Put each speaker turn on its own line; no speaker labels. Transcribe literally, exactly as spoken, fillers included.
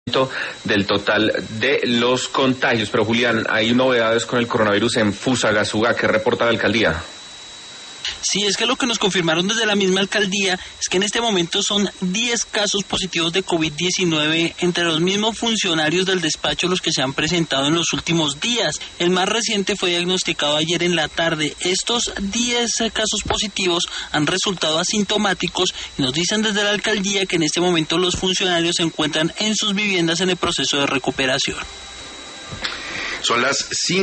del total de los contagios. Pero Julián, hay novedades con el coronavirus en Fusagasugá. ¿Qué reporta la alcaldía?
Sí, es que lo que nos confirmaron desde la misma alcaldía es que en este momento son diez casos positivos de COVID diecinueve entre los mismos funcionarios del despacho los que se han presentado en los últimos días. El más reciente fue diagnosticado ayer en la tarde. Estos diez casos positivos han resultado asintomáticos y nos dicen desde la alcaldía que en este momento los funcionarios se encuentran en sus viviendas en el proceso de recuperación.
Son las cinco.